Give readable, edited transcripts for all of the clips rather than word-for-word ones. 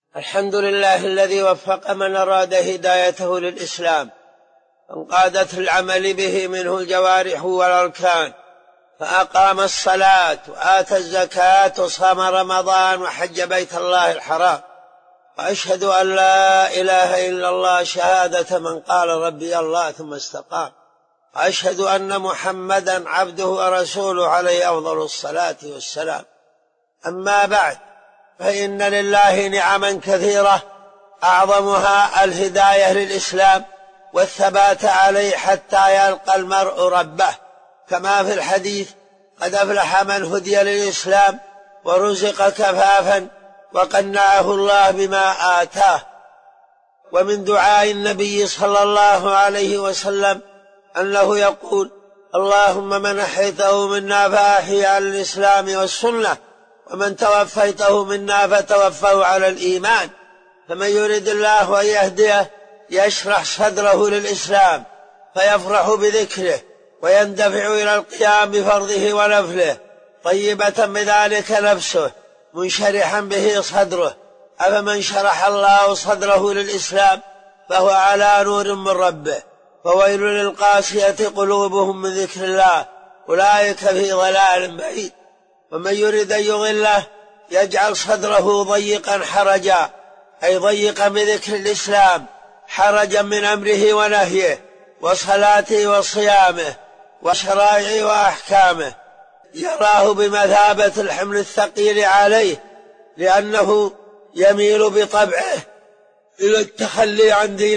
الحمد لله الذي وفق من أراد هدايته للإسلام، انقادت العمل به منه الجوارح والأركان، فأقام الصلاة وآتى الزكاة وصام رمضان وحج بيت الله الحرام، وأشهد أن لا إله إلا الله شهادة من قال ربي الله ثم استقام، وأشهد أن محمدا عبده ورسوله عليه أفضل الصلاة والسلام. أما بعد، فإن لله نعما كثيرة أعظمها الهداية للإسلام والثبات عليه حتى يلقى المرء ربه، كما في الحديث: قد أفلح من هدي للإسلام ورزق كفافا وقنعه الله بما آتاه. ومن دعاء النبي صلى الله عليه وسلم أنه يقول: اللهم من أحيته منا فأحي على الإسلام والسنة، ومن توفيته منا فتوفه على الإيمان. فمن يرد الله أن يهديه يشرح صدره للإسلام فيفرح بذكره ويندفع إلى القيام بفرضه ونفله، طيبة بذلك نفسه منشرحا به صدره. أفمن شرح الله صدره للإسلام فهو على نور من ربه، فويل للقاسية قلوبهم من ذكر الله، أولئك في ضلال بعيد. ومن يريد أن يضله يجعل صدره ضيقا حرجا، أي ضيقا بذكر الإسلام، حرجا من أمره ونهيه وصلاته وصيامه وشرائعه وأحكامه، يراه بمثابة الحمل الثقيل عليه، لأنه يميل بطبعه إلى التخلي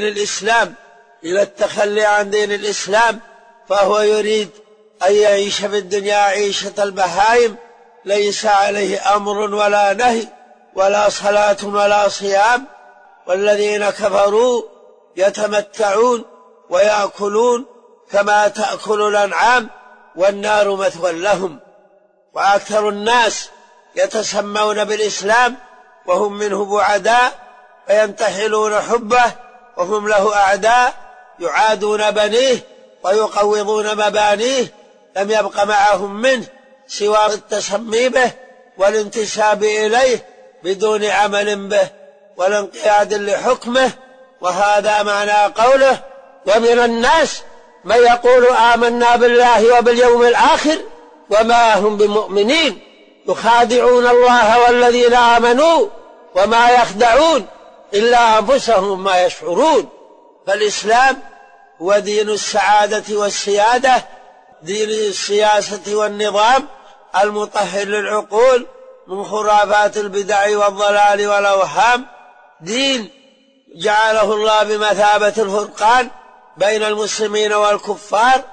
عن دين الإسلام، فهو يريد أن يعيش في الدنيا عيشة البهائم، ليس عليه أمر ولا نهي ولا صلاة ولا صيام. والذين كفروا يتمتعون ويأكلون كما تأكل الأنعام والنار مثوى لهم. وأكثر الناس يتسمون بالإسلام وهم منه بعداء، وينتحلون حبه وهم له أعداء، يعادون بنيه ويقوضون مبانيه، لم يبق معهم منه سوى التسمي به والانتساب إليه بدون عمل به والانقياد لحكمه. وهذا معنى قوله: ومن الناس من يقول آمنا بالله وباليوم الآخر وما هم بمؤمنين يخادعون الله والذين آمنوا وما يخدعون إلا أنفسهم ما يشعرون. فالإسلام هو دين السعادة والسيادة، دين السياسة والنظام المطهر للعقول من خرافات البدع والضلال والأوهام، دين جعله الله بمثابة الفرقان بين المسلمين والكفار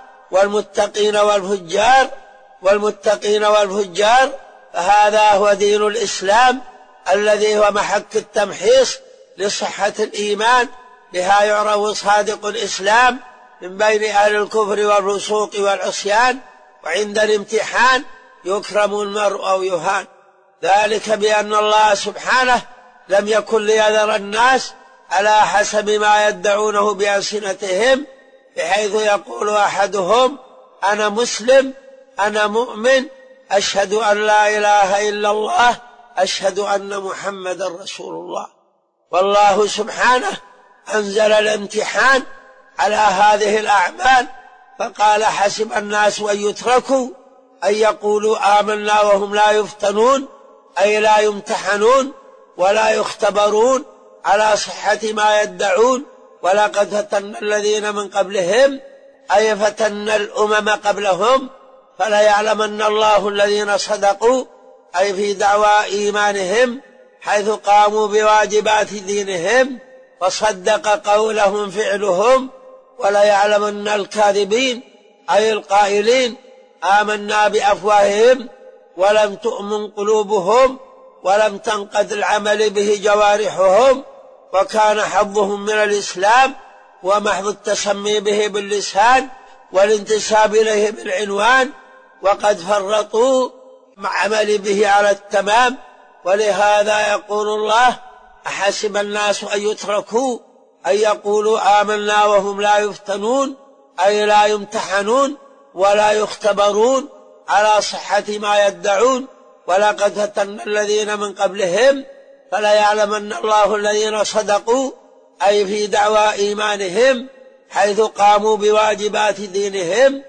والمتقين والفجار. فهذا هو دين الإسلام الذي هو محك التمحيص لصحة الإيمان، بها يعرف صادق الإسلام من بين أهل الكفر والفسوق والعصيان، وعند الامتحان يكرم المرء أو يهان. ذلك بأن الله سبحانه لم يكن ليذر الناس على حسب ما يدعونه بألسنتهم، بحيث يقول أحدهم: أنا مسلم، أنا مؤمن، أشهد أن لا إله إلا الله، أشهد أن محمدا رسول الله. والله سبحانه أنزل الامتحان على هذه الأعمال، فقال: حسب الناس أن يتركوا أن يقولوا آمنا وهم لا يفتنون، أي لا يمتحنون ولا يختبرون على صحة ما يدعون. ولقد فتنا الذين من قبلهم، أي فتنا الأمم قبلهم، فليعلمن الله الذين صدقوا، أي في دعوى إيمانهم حيث قاموا بواجبات دينهم وصدق قولهم فعلهم، وليعلمن الكاذبين، أي القائلين آمنا بأفواههم ولم تؤمن قلوبهم ولم تنقد العمل به جوارحهم، وكان حظهم من الإسلام ومحض التسمي به باللسان والانتساب إليه بالعنوان، وقد فرطوا مع عمل به على التمام. ولهذا يقول الله: أحسب الناس أن يتركوا أن يقولوا آمنا وهم لا يفتنون، أي لا يمتحنون ولا يختبرون على صحة ما يدعون. ولقد فتنا الذين من قبلهم، فلا يعلمن الله الذين صدقوا أي في دعوى إيمانهم حيث قاموا بواجبات دينهم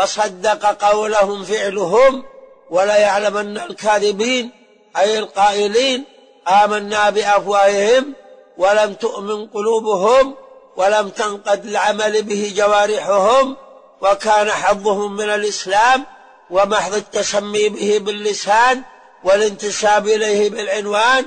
فصدق قولهم فعلهم، ولا يعلمن الكاذبين أي القائلين آمنا بأفواههم ولم تؤمن قلوبهم ولم تنقد العمل به جوارحهم، وكان حظهم من الإسلام ومحض التسمي به باللسان والانتساب إليه بالعنوان،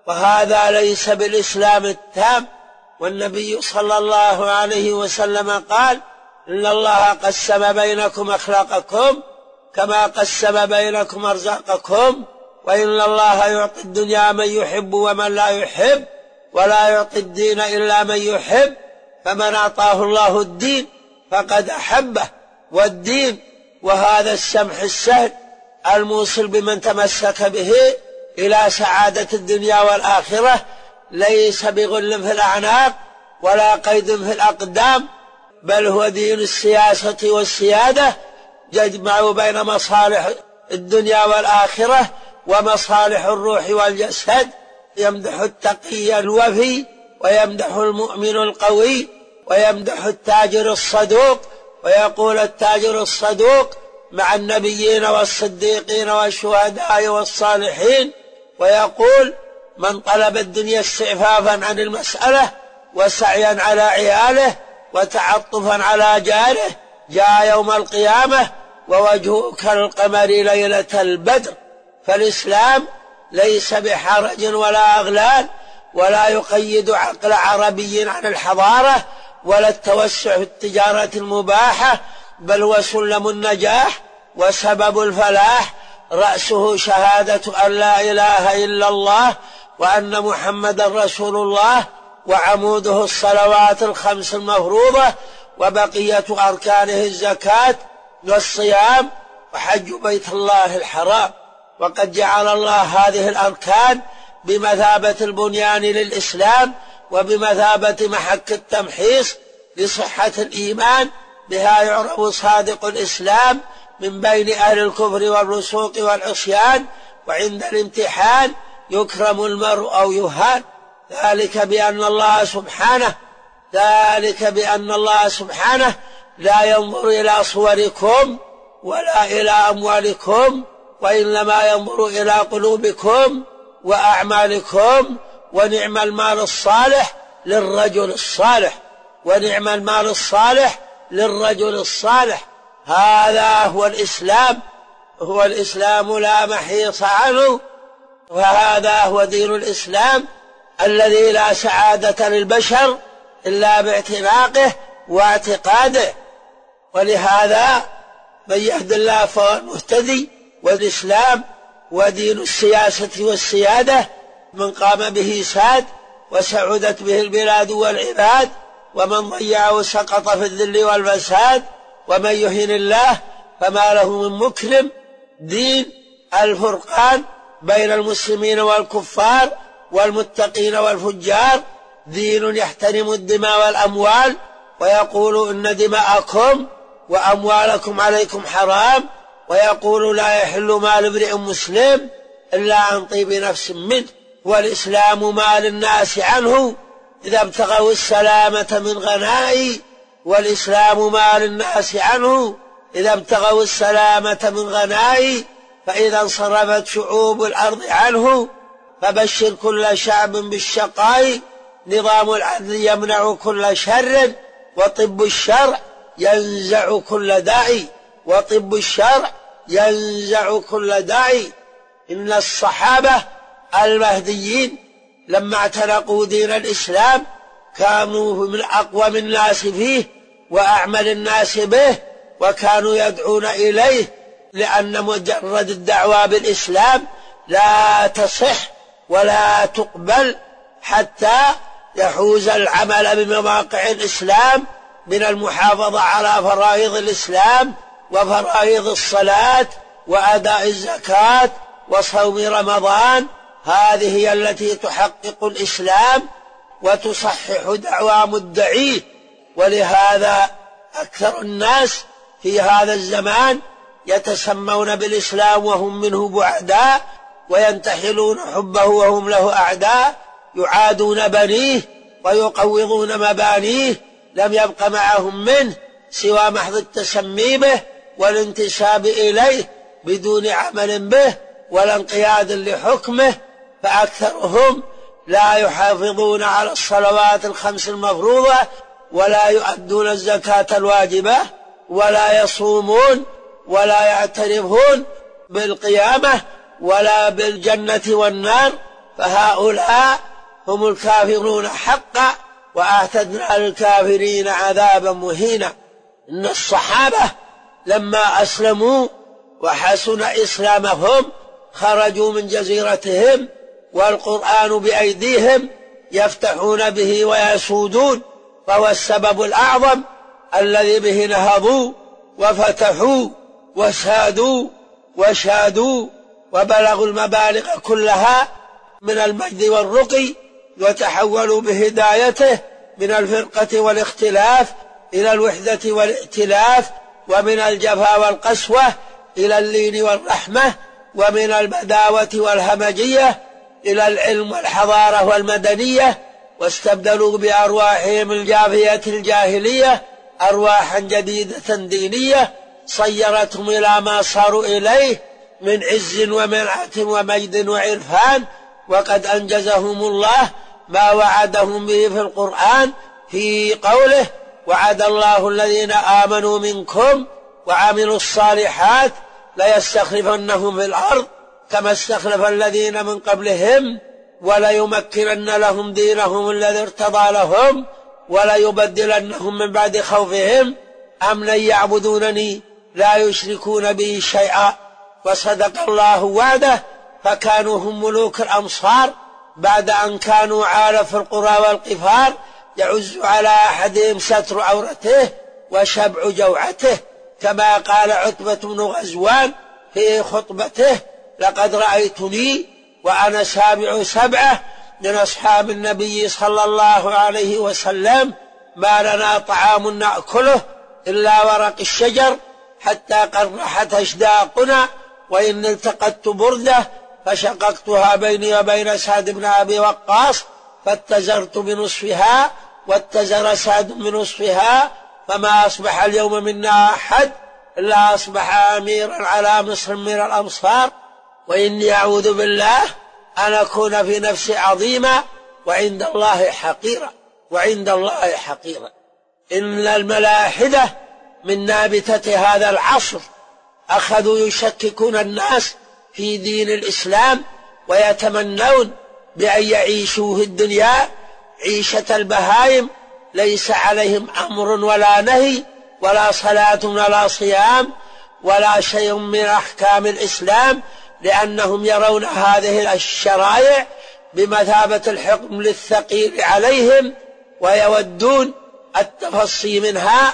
وهذا ليس بالإسلام التام. والنبي صلى الله عليه وسلم قال إن الله قسم بينكم أخلاقكم كما قسم بينكم أرزاقكم، وإن الله يعطي الدنيا من يحب ومن لا يحب، ولا يعطي الدين إلا من يحب، فمن أعطاه الله الدين فقد أحبه. والدين وهذا السمح السهل الموصل بمن تمسك به إلى سعادة الدنيا والآخرة ليس بغل في الأعناق ولا قيد في الأقدام، بل هو دين السياسة والسيادة يجمع بين مصالح الدنيا والآخرة ومصالح الروح والجسد. يمدح التقي الوفي ويمدح المؤمن القوي ويمدح التاجر الصدوق، ويقول التاجر الصدوق مع النبيين والصديقين والشهداء والصالحين، ويقول من طلب الدنيا استعفافا عن المسألة وسعيا على عياله وتعطفا على جاره جاء يوم القيامة ووجهه كالقمر ليلة البدر. فالإسلام ليس بحرج ولا أغلال، ولا يقيد عقل عربي عن الحضارة ولا التوسع في التجارة المباحة، بل هو سلم النجاح وسبب الفلاح، رأسه شهادة أن لا إله إلا الله وأن محمد رسول الله، وعموده الصلوات الخمس المفروضة، وبقية أركانه الزكاة والصيام وحج بيت الله الحرام. وقد جعل الله هذه الأركان بمثابة البنيان للإسلام وبمثابة محك التمحيص لصحة الإيمان، بها يعرف صادق الإسلام من بين أهل الكفر والرسوق والعصيان، وعند الامتحان يكرم المرء أو يهان. ذلك بأن الله سبحانه لا ينظر إلى صوركم ولا إلى أموالكم، وإنما ينظر إلى قلوبكم وأعمالكم. ونعم المال الصالح للرجل الصالح، ونعم المال الصالح للرجل الصالح. هذا هو الإسلام، هو الإسلام لا محيص عنه، وهذا هو دين الإسلام الذي لا سعادة للبشر إلا باعتناقه واعتقاده. ولهذا من يهد الله فهو المهتدي، والإسلام ودين السياسة والسيادة من قام به ساد وسعدت به البلاد والعباد، ومن ضيعه سقط في الذل والفساد، ومن يهن الله فما له من مكرم. دين الفرقان بين المسلمين والكفار والمتقين والفجار، دين يحترم الدماء والأموال ويقول إن دماءكم وأموالكم عليكم حرام، ويقول لا يحل مال امرئ مسلم إلا عن طيب نفس منه. والإسلام ما للناس عنه إذا ابتغوا السلامة من غنائي، والإسلام ما للناس عنه إذا ابتغوا السلامة من غنائي، فإذا انصرفت شعوب الأرض عنه فبشر كل شعب بالشقاء. نظام العدل يمنع كل شر، وطب الشرع ينزع كل داعي، وطب الشرع ينزع كل داعي. إن الصحابة المهديين لما اعتنقوا دين الإسلام كانوا من أقوم الناس فيه وأعمل الناس به، وكانوا يدعون إليه، لأن مجرد الدعوة بالإسلام لا تصح ولا تقبل حتى يحوز العمل بمواقع الإسلام من المحافظة على فرائض الإسلام وفرائض الصلاة وأداء الزكاة وصوم رمضان. هذه هي التي تحقق الإسلام وتصحح دعوى مدعيه. ولهذا أكثر الناس في هذا الزمان يتسمون بالإسلام وهم منه بعداء، وينتحلون حبه وهم له أعداء، يعادون بنيه ويقوضون مبانيه، لم يبق معهم منه سوى محض التسمي به والانتساب إليه بدون عمل به ولا انقياد لحكمه. فأكثرهم لا يحافظون على الصلوات الخمس المفروضة، ولا يؤدون الزكاة الواجبة، ولا يصومون، ولا يعترفون بالقيامة ولا بالجنة والنار. فهؤلاء هم الكافرون حقا، وأعتدنا للكافرين عذابا مهينا. إن الصحابة لما أسلموا وحسن إسلامهم خرجوا من جزيرتهم والقرآن بأيديهم يفتحون به ويسودون، فهو السبب الأعظم الذي به نهضوا وفتحوا وسادوا وشادوا وبلغوا المبالغ كلها من المجد والرقي، وتحولوا بهدايته من الفرقة والاختلاف إلى الوحدة والائتلاف، ومن الجفا والقسوة إلى اللين والرحمة، ومن البداوة والهمجية إلى العلم والحضارة والمدنية، واستبدلوا بأرواحهم الجافية الجاهلية أرواحا جديدة دينية صيرتهم إلى ما صاروا إليه من عز ومنعة ومجد وعرفان. وقد أنجزهم الله ما وعدهم به في القرآن في قوله: وعد الله الذين آمنوا منكم وعملوا الصالحات ليستخلفنهم في الأرض كما استخلف الذين من قبلهم وليمكنن لهم دينهم الذي ارتضى لهم وليبدلنهم من بعد خوفهم أمنا يعبدونني لا يشركون بي شيئا. وصدق الله وعده، فكانوا هم ملوك الأمصار بعد أن كانوا عالة في القرى والقفار، يعز على أحدهم ستر عورته وشبع جوعته، كما قال عتبة بن غزوان في خطبته: لقد رأيتني وأنا سابع سبعة من أصحاب النبي صلى الله عليه وسلم، ما لنا طعام نأكله إلا ورق الشجر حتى قرحت أشداقنا، وإن التقطت بردة فشققتها بيني وبين سعد بن أبي وقاص فاتزرت بنصفها واتزر سعد بنصفها، فما أصبح اليوم منا أحد إلا أصبح أميرا على مصر من الأمصار، وإني أعوذ بالله أن أكون في نفسي عظيما وعند الله حقيرا. وعند الله حقيرا. إن الملاحدة من نابتة هذا العصر أخذوا يشككون الناس في دين الإسلام، ويتمنون بأن يعيشوا في الدنيا عيشة البهائم، ليس عليهم أمر ولا نهي ولا صلاة ولا صيام ولا شيء من أحكام الإسلام، لأنهم يرون هذه الشرائع بمثابة الحكم للثقيل عليهم، ويودون التفصي منها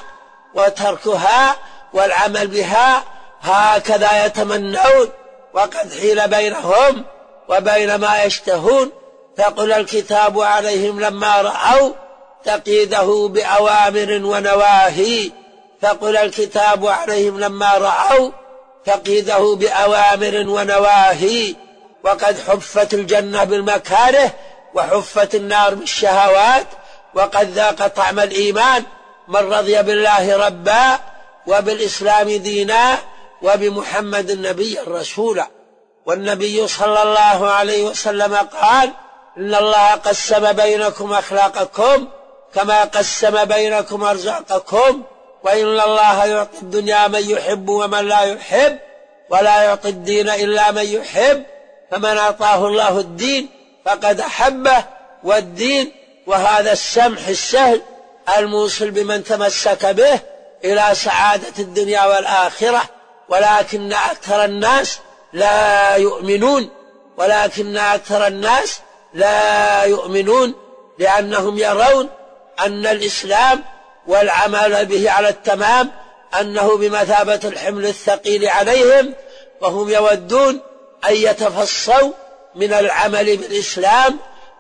وتركها والعمل بها، هكذا يتمنون. وقد حيل بينهم وبين ما يشتهون، فقل الكتاب عليهم لما رأوا تقييده بأوامر ونواهي. فقل الكتاب عليهم لما رأوا تقييده بأوامر ونواهي. وقد حفت الجنة بالمكاره وحفت النار بالشهوات، وقد ذاق طعم الإيمان من رضي بالله ربا وبالإسلام دينا وبمحمد النبي رسولا. والنبي صلى الله عليه وسلم قال: إن الله قسم بينكم أخلاقكم كما قسم بينكم أرزاقكم، وإن الله يعطي الدنيا من يحب ومن لا يحب، ولا يعطي الدين إلا من يحب، فمن أعطاه الله الدين فقد أحبه والدين، وهذا السمح السهل الموصل بمن تمسك به إلى سعادة الدنيا والآخرة. ولكن أكثر الناس لا يؤمنون، ولكن أكثر الناس لا يؤمنون، لأنهم يرون أن الإسلام والعمل به على التمام أنه بمثابة الحمل الثقيل عليهم، وهم يودون أن يتفصوا من العمل بالإسلام،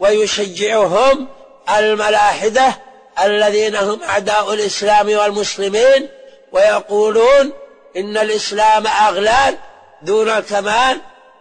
ويشجعهم الملاحدة الذين هم أعداء الإسلام والمسلمين، ويقولون إن الإسلام أغلال دون الكمال،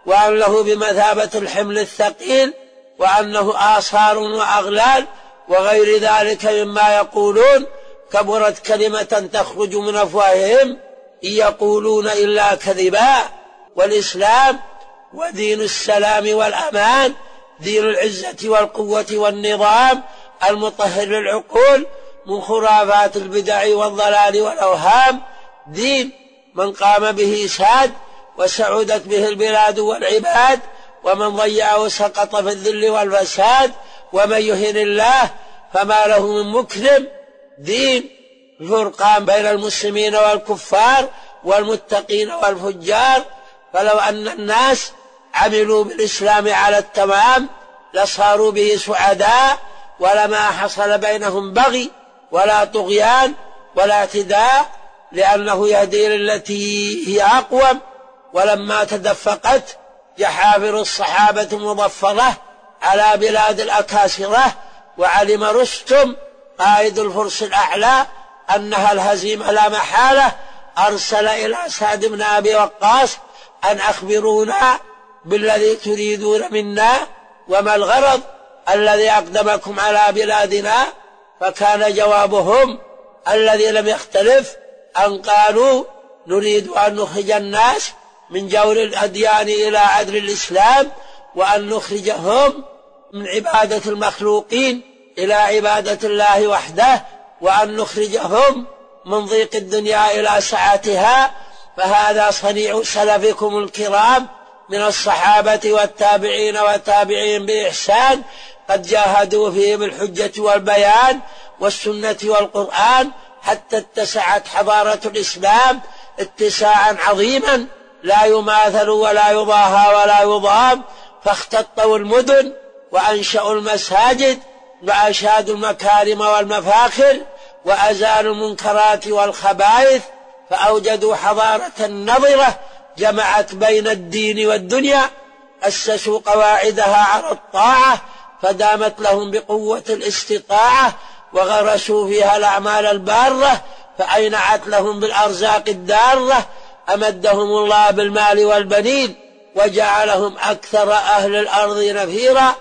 وأنه بمثابة الحمل الثقيل، وأنه آثار وأغلال وغير ذلك مما يقولون. كبرت كلمة تخرج من أفواههم إن يقولون إلا كذبا. والإسلام ودين السلام والأمان، دين العزة والقوة والنظام المطهر للعقول من خرافات البدع والضلال والأوهام، دين من قام به ساد وسعدت به البلاد والعباد، ومن ضيعه سقط في الذل والفساد، ومن يهن الله فما له من مكرم، دين الفرقان بين المسلمين والكفار والمتقين والفجار. فلو أن الناس عملوا بالإسلام على التمام لصاروا به سعداء، ولما حصل بينهم بغي ولا طغيان ولا اعتداء، لأنه يهدي للتي هي أقوم. ولما تدفقت جحافل الصحابة المظفرة على بلاد الأكاسرة، وعلم رستم قائد الفرس الأعلى أنها الهزيمة لا محالة، أرسل إلى سعد بن أبي وقاص أن أخبرونا بالذي تريدون منا، وما الغرض الذي أقدمكم على بلادنا. فكان جوابهم الذي لم يختلف أن قالوا نريد أن نخرج الناس من جور الأديان إلى عدل الإسلام، وأن نخرجهم من عبادة المخلوقين إلى عبادة الله وحده، وأن نخرجهم من ضيق الدنيا إلى سعتها. فهذا صنيع سلفكم الكرام من الصحابة والتابعين والتابعين بإحسان، قد جاهدوا فيه بالحجة والبيان والسنة والقرآن حتى اتسعت حضارة الإسلام اتساعا عظيما لا يماثل ولا يضاهى ولا يضام. فاختطوا المدن وأنشأوا المساجد وأشادوا المكارم والمفاخر وأزالوا المنكرات والخبائث، فأوجدوا حضارة نظرة جمعت بين الدين والدنيا، أسسوا قواعدها على الطاعة فدامت لهم بقوة الاستطاعة، وغرسوا فيها الأعمال البارة فأينعت لهم بالأرزاق الدارة. أمدهم الله بالمال والبنين وجعلهم أكثر أهل الأرض نفيرا،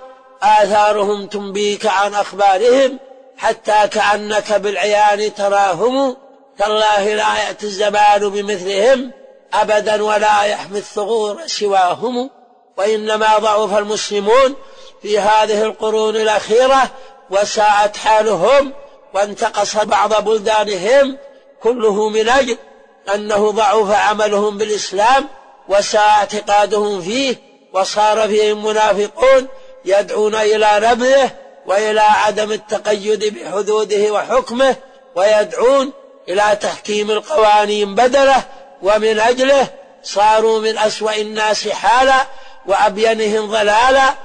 آثارهم تنبيك عن أخبارهم حتى كأنك بالعيان تراهم. تالله لا يأتي الزمان بمثلهم أبدا ولا يحمي الثغور سواهم. وإنما ضعف المسلمون في هذه القرون الأخيرة وساءت حالهم وانتقص بعض بلدانهم، كله من أجل أنه ضعف عملهم بالإسلام وساء اعتقادهم فيه، وصار فيهم منافقون يدعون إلى نبذه وإلى عدم التقيد بحدوده وحكمه، ويدعون إلى تحكيم القوانين بدله، ومن أجله صاروا من أسوأ الناس حالا وأبينهم ضلالا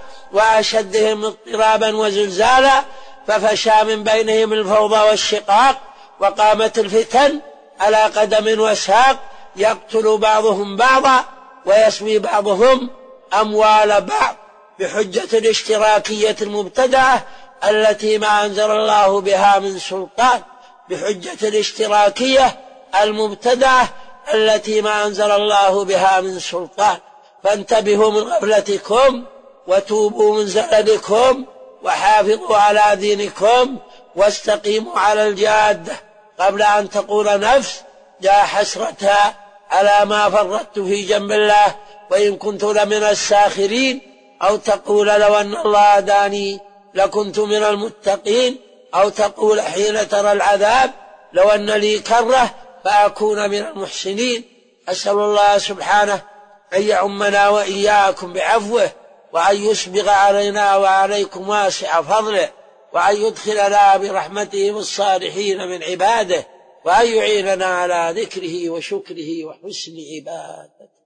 وأشدهم اضطرابا وزلزالا. ففشى من بينهم الفوضى والشقاق، وقامت الفتن على قدم وساق، يقتل بعضهم بعضا ويسوي بعضهم أموال بعض بحجة الاشتراكية المبتدعة التي ما أنزل الله بها من سلطان، بحجة الاشتراكية المبتدعة التي ما أنزل الله بها من سلطان. فانتبهوا من غفلتكم وتوبوا من زللكم وحافظوا على دينكم واستقيموا على الجادة قبل أن تقول نفس يا حسرتها على ما فرطت في جنب الله وإن كنت لمن الساخرين، أو تقول لو أن الله هداني لكنت من المتقين، أو تقول حين ترى العذاب لو أن لي كرة فأكون من المحسنين. أسأل الله سبحانه أن يعمنا وإياكم بعفوه، وأن يسبغ علينا وعليكم واسع فضله، وأن يدخلنا برحمته بالصالحين من عباده، وأن يعيننا على ذكره وشكره وحسن عبادته.